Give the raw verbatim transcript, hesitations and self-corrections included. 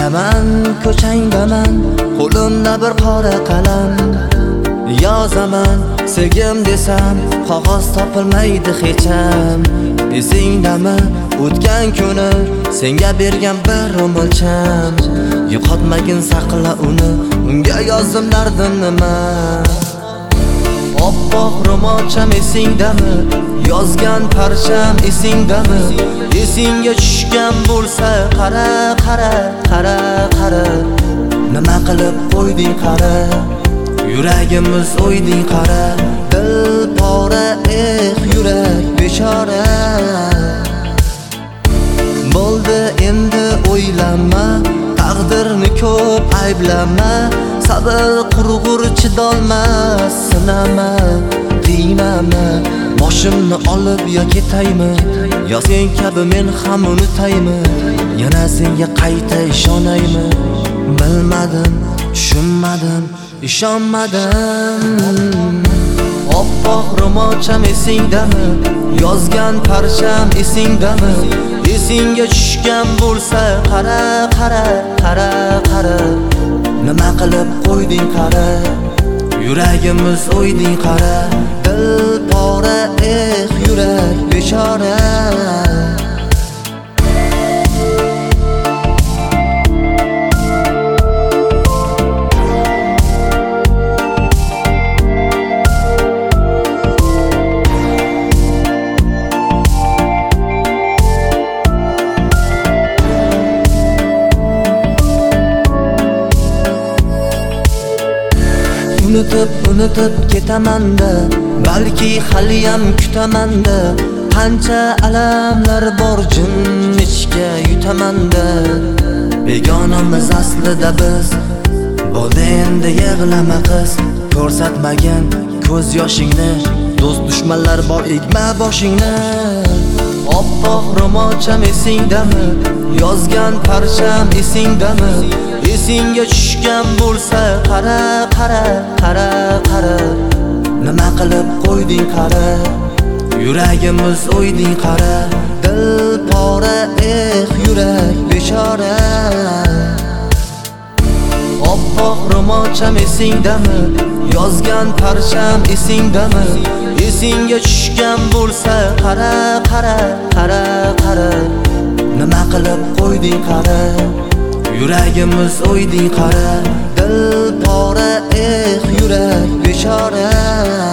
Bilaman ko'changdaman, qo'limda bir qora qalam. Yozaman sevgim desam, qog'oz topilmaydi hech ham. Esingdami o'tgan kuni senga bergan bir o'lcham. Yo'qotmagin saqla uni, unga yozdim dardim nima. Oppoq ro'molcham esingdami, yozgan parcham esingdami? Esingga tushgan bo'lsa qara, qara, qara, qara. Nima qilib qo'yding qara, yuragimiz o'yding qara. Dil pora, eh yurak bechora. Bo'ldi endi o'ylama, taqdirni ko'p ayblama. Sabr qurg'ur chidolmas, sinama, qiynama. Boshimni olib yo ketaymi, yo sen kabi men ham unutaymi? Yana senga qayta ishonaymi? Bilmadim, tushunmadim, ishonmadim. Oppoq ro'molcham esingdami, yozgan parcham esingdami? Esingga tushgan bo'lsa qara, qara, qara, qara. Nima qilib qo'yding qara, yuragimiz o'yding qara. Dil pora, eh yurak bechora. Unutib, unutib ketamanda, balki haliyam kutamanda. Qancha alamlar bor jin ichga yutamanda. Begonamiz aslida biz, bo'ldi endi yig'lama qiz. Ko'rsatmagan ko'z yoshingni, do'st dushmanlar bor egma boshingni. Oppoq ro'molcham esingdami, yozgan parcham esingdami? Esingga tushgan bo'lsa qara, qara, qara, qara. Nima qilib qo'yding qara, yuragimiz o'yding qara. Dil pora, eh yurak bechora. Oppoq ro'molcham esingdami, yozgan parcham esingdami? Esingga tushgan bo'lsa qara, qara, qara, qara. Nima qilib qo'yding qara, yuragimiz o'yding qara. Dil pora, eh yurak bechora.